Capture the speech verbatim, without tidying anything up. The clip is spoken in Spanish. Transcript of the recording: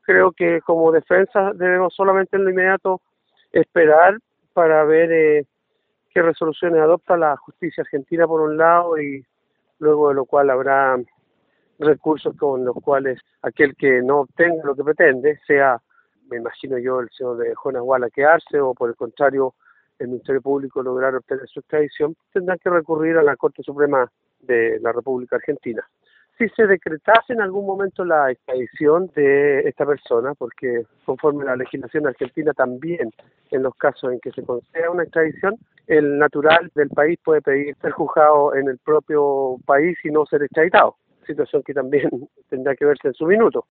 creo que como defensa debemos solamente en lo inmediato esperar para ver eh, qué resoluciones adopta la justicia argentina por un lado y luego de lo cual habrá recursos con los cuales aquel que no obtenga lo que pretende, sea, me imagino yo, el señor de Jonas Walla quedarse o por el contrario el Ministerio Público lograr obtener su extradición, tendrá que recurrir a la Corte Suprema de la República Argentina. Si se decretase en algún momento la extradición de esta persona, porque conforme a la legislación argentina también en los casos en que se conceda una extradición, el natural del país puede pedir ser juzgado en el propio país y no ser extraditado, situación que también tendrá que verse en su minuto.